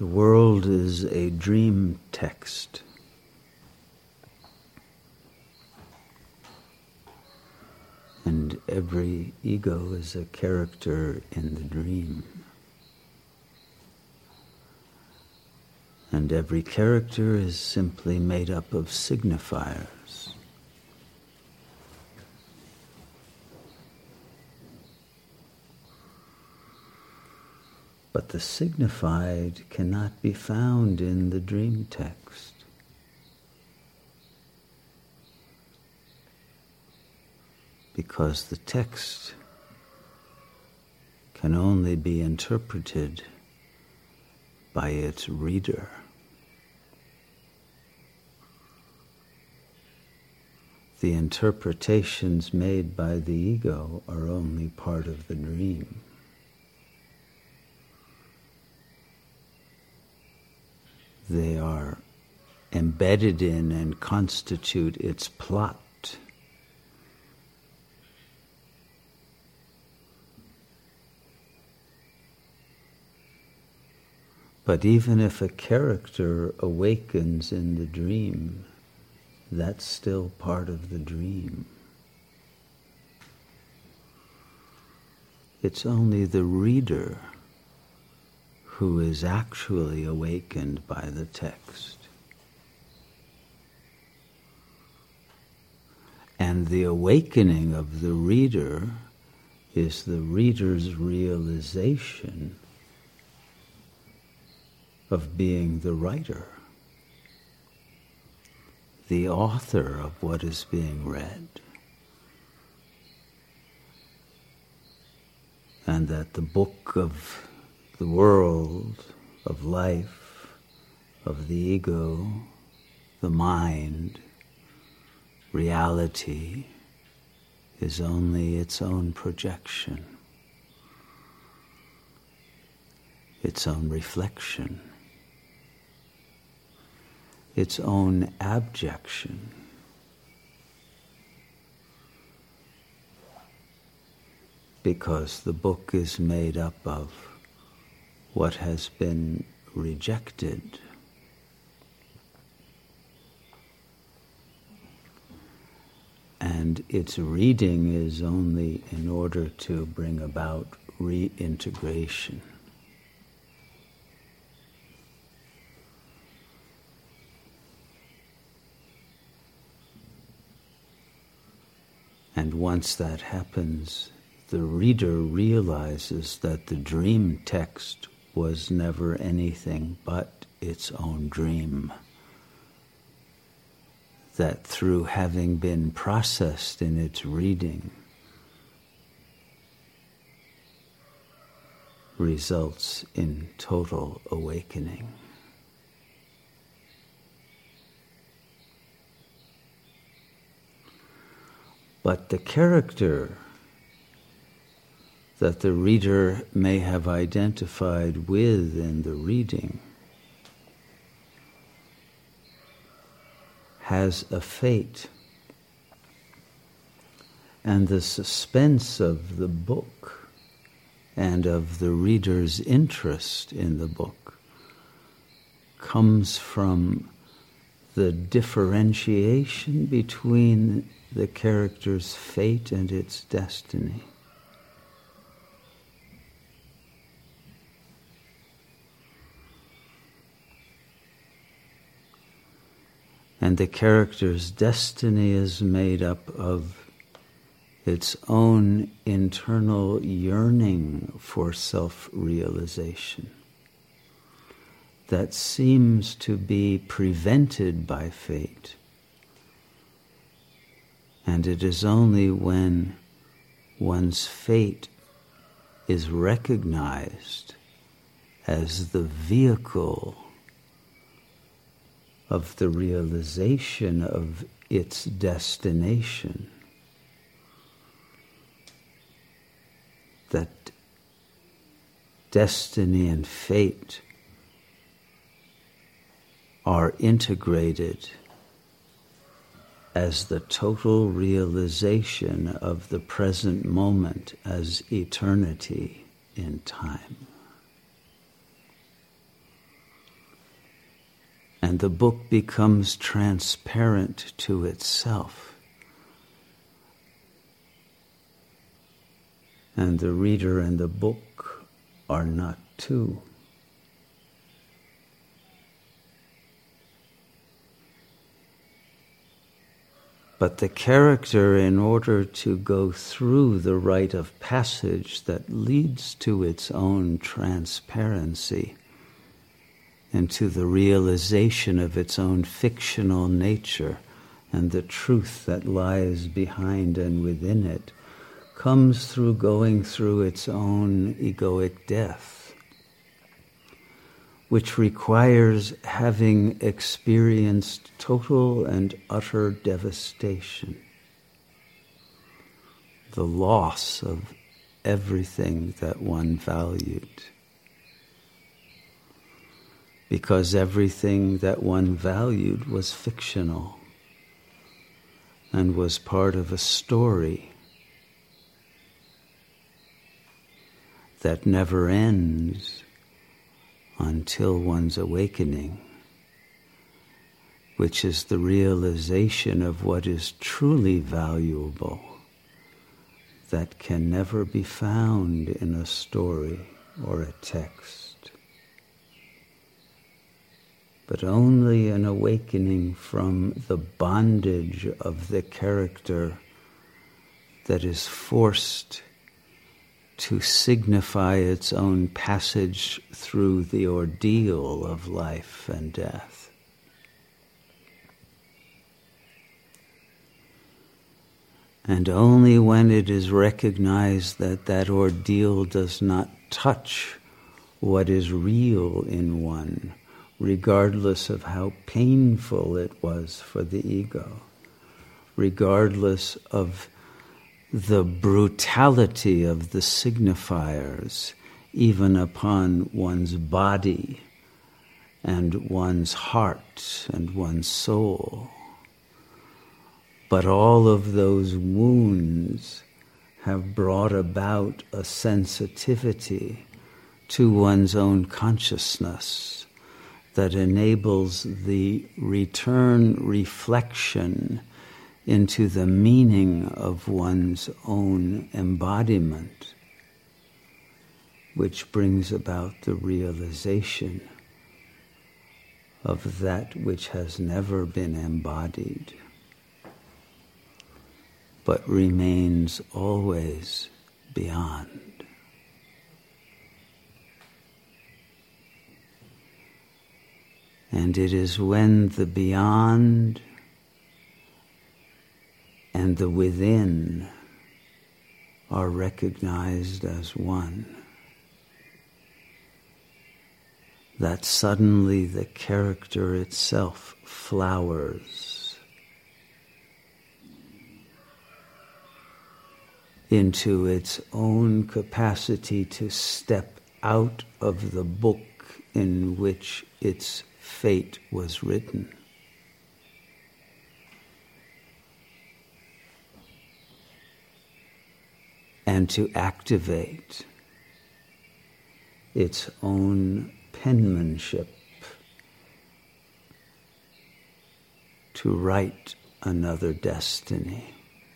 The world is a dream text. And every ego is a character in the dream. And every character is simply made up of signifiers. But the signified cannot be found in the dream text. Because the text can only be interpreted by its reader. The interpretations made by the ego are only part of the dream. They are embedded in and constitute its plot. But even if a character awakens in the dream, that's still part of the dream. It's only the reader who is actually awakened by the text. And the awakening of the reader is the reader's realization of being the writer, the author of what is being read. And that the book of the world, of life, of the ego, the mind, reality, is only its own projection, its own reflection, its own abjection. Because the book is made up of what has been rejected. And its reading is only in order to bring about reintegration. And once that happens, the reader realizes that the dream text was never anything but its own dream. That through having been processed in its reading results in total awakening. But the character that the reader may have identified with in the reading has a fate, and the suspense of the book and of the reader's interest in the book comes from the differentiation between the character's fate and its destiny. And the character's destiny is made up of its own internal yearning for self-realization that seems to be prevented by fate. And it is only when one's fate is recognized as the vehicle of the realization of its destination that destiny and fate are integrated as the total realization of the present moment as eternity in time. and the book becomes transparent to itself. And the reader and the book are not two. But the character, in order to go through the rite of passage that leads to its own transparency and to the realization of its own fictional nature and the truth that lies behind and within it, comes through going through its own egoic death, which requires having experienced total and utter devastation, the loss of everything that one valued. Because everything that one valued was fictional and was part of a story that never ends until one's awakening, which is the realization of what is truly valuable that can never be found in a story or a text, but only an awakening from the bondage of the character that is forced to signify its own passage through the ordeal of life and death. And only when it is recognized that that ordeal does not touch what is real in one, regardless of how painful it was for the ego, regardless of the brutality of the signifiers, even upon one's body and one's heart and one's soul. But all of those wounds have brought about a sensitivity to one's own consciousness that enables the return reflection into the meaning of one's own embodiment, which brings about the realization of that which has never been embodied, but remains always beyond. And it is when the beyond and the within are recognized as one, that suddenly the character itself flowers into its own capacity to step out of the book in which its fate was written. And to activate its own penmanship to write another destiny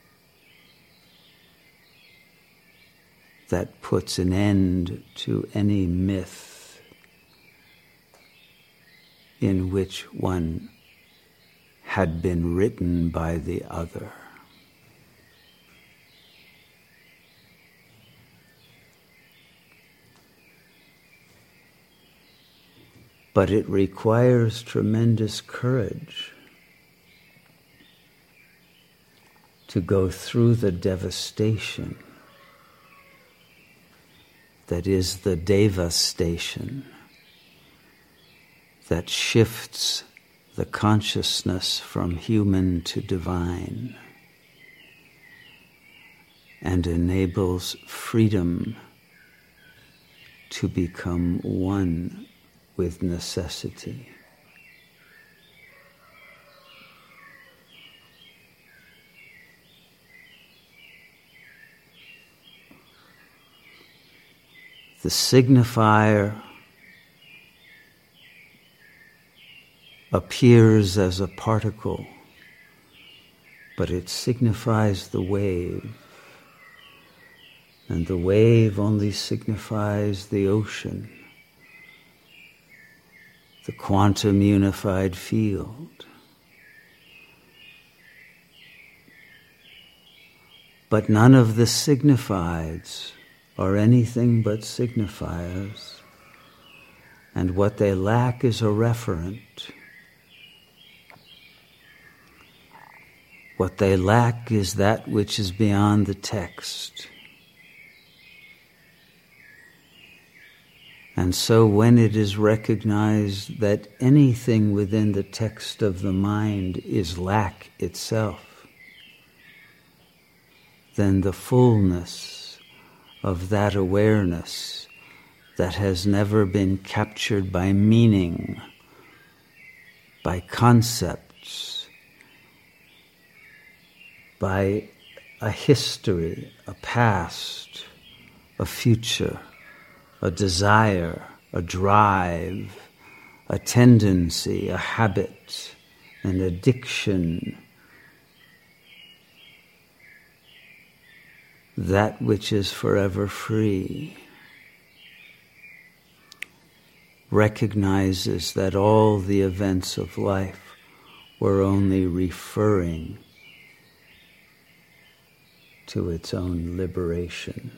that puts an end to any myth in which one had been written by the other. But it requires tremendous courage to go through the devastation that is the devastation that shifts the consciousness from human to divine and enables freedom to become one with necessity. The signifier appears as a particle, but it signifies the wave, and the wave only signifies the ocean, the quantum unified field. But none of the signifieds are anything but signifiers, and what they lack is a referent. What they lack is that which is beyond the text. And so when it is recognized that anything within the text of the mind is lack itself, then the fullness of that awareness that has never been captured by meaning, by concepts, by a history, a past, a future, a desire, a drive, a tendency, a habit, an addiction, that which is forever free, recognizes that all the events of life were only referring to its own liberation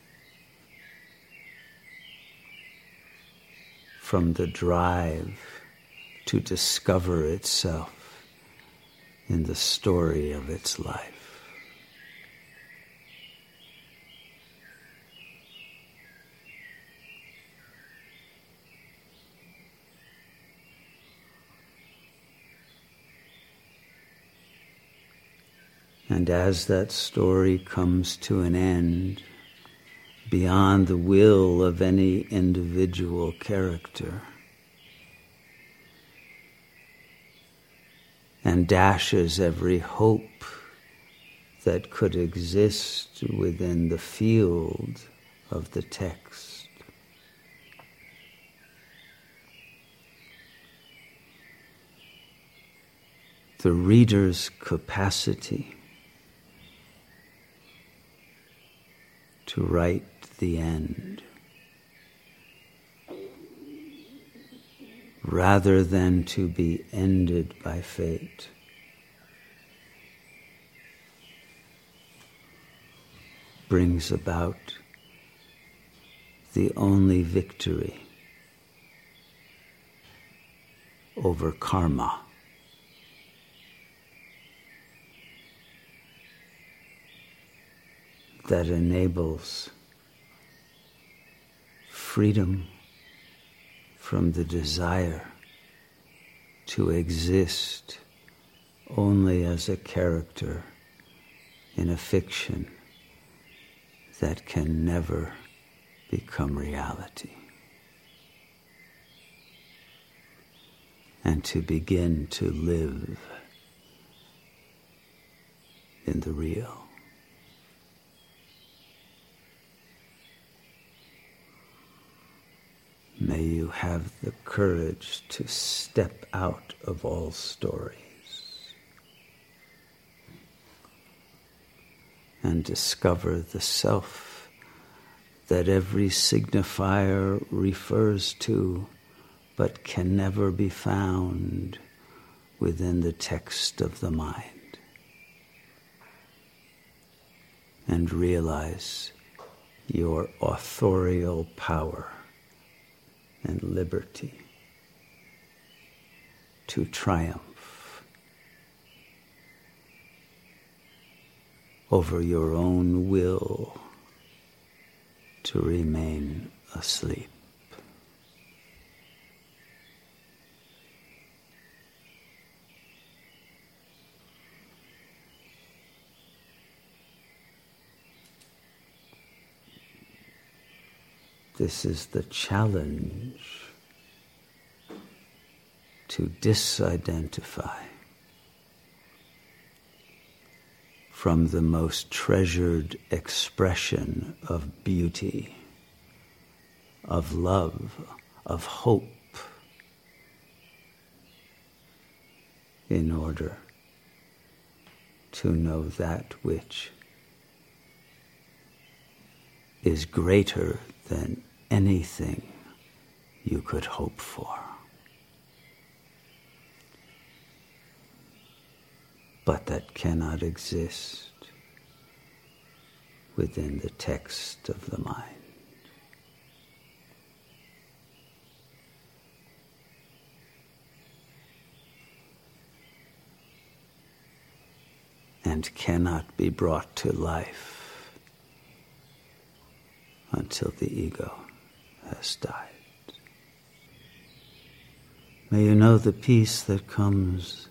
from the drive to discover itself in the story of its life. And as that story comes to an end, beyond the will of any individual character, and dashes every hope that could exist within the field of the text, the reader's capacity to write the end, rather than to be ended by fate, brings about the only victory over karma. That enables freedom from the desire to exist only as a character in a fiction that can never become reality. And to begin to live in the real. May you have the courage to step out of all stories and discover the self that every signifier refers to but can never be found within the text of the mind. And realize your authorial power and liberty to triumph over your own will to remain asleep. This is the challenge to disidentify from the most treasured expression of beauty, of love, of hope, in order to know that which is greater than anything you could hope for. But that cannot exist within the text of the mind. And cannot be brought to life until the ego has died. May you know the peace that comes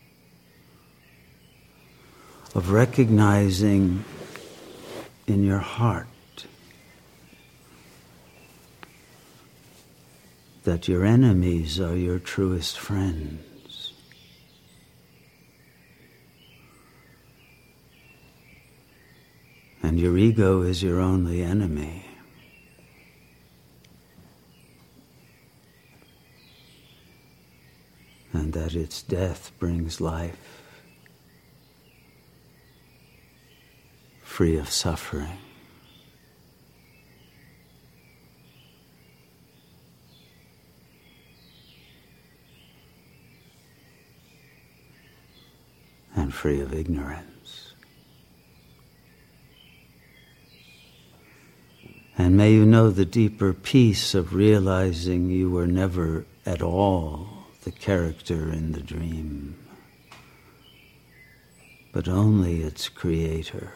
of recognizing in your heart that your enemies are your truest friends. And your ego is your only enemy. And that its death brings life free of suffering. And free of ignorance. And may you know the deeper peace of realizing you were never at all the character in the dream, but only its creator.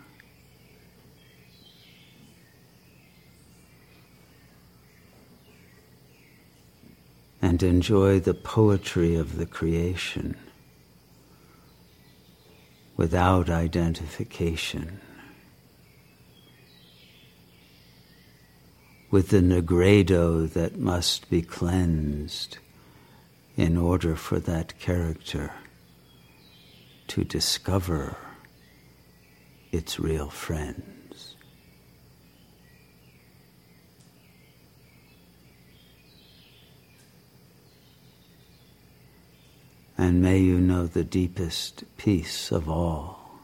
And enjoy the poetry of the creation without identification, with the negredo that must be cleansed in order for that character to discover its real friends. And may you know the deepest peace of all,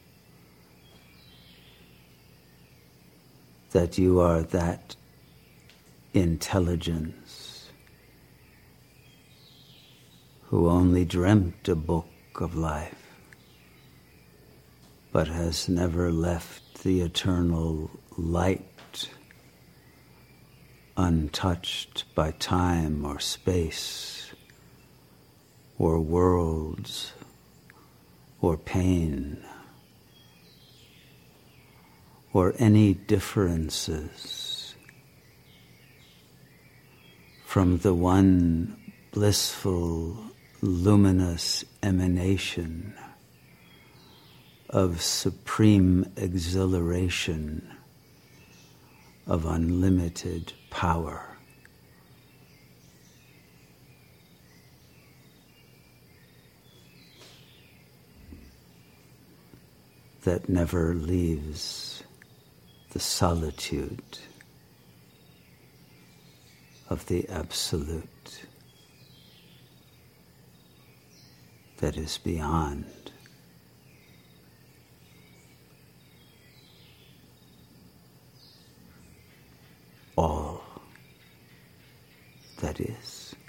that you are that intelligence who only dreamt a book of life, but has never left the eternal light untouched by time or space or worlds or pain or any differences from the one blissful, luminous emanation of supreme exhilaration, of unlimited power. That never leaves the solitude of the Absolute that is beyond all that is.